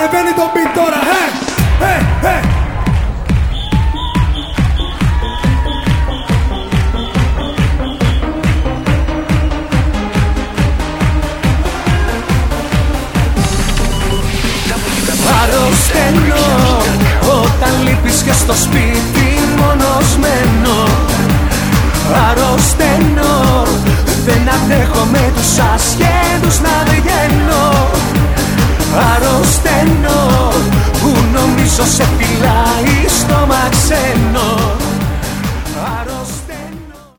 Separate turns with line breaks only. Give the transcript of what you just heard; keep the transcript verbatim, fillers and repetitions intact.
Ανεβαίνει το beat τώρα. Hey, hey, hey. Αρρωσταίνω όταν λείπεις και στο σπίτι μόνος μένω. Αρρωσταίνω, δεν αντέχω με τους ασχέτους να βγαίνω.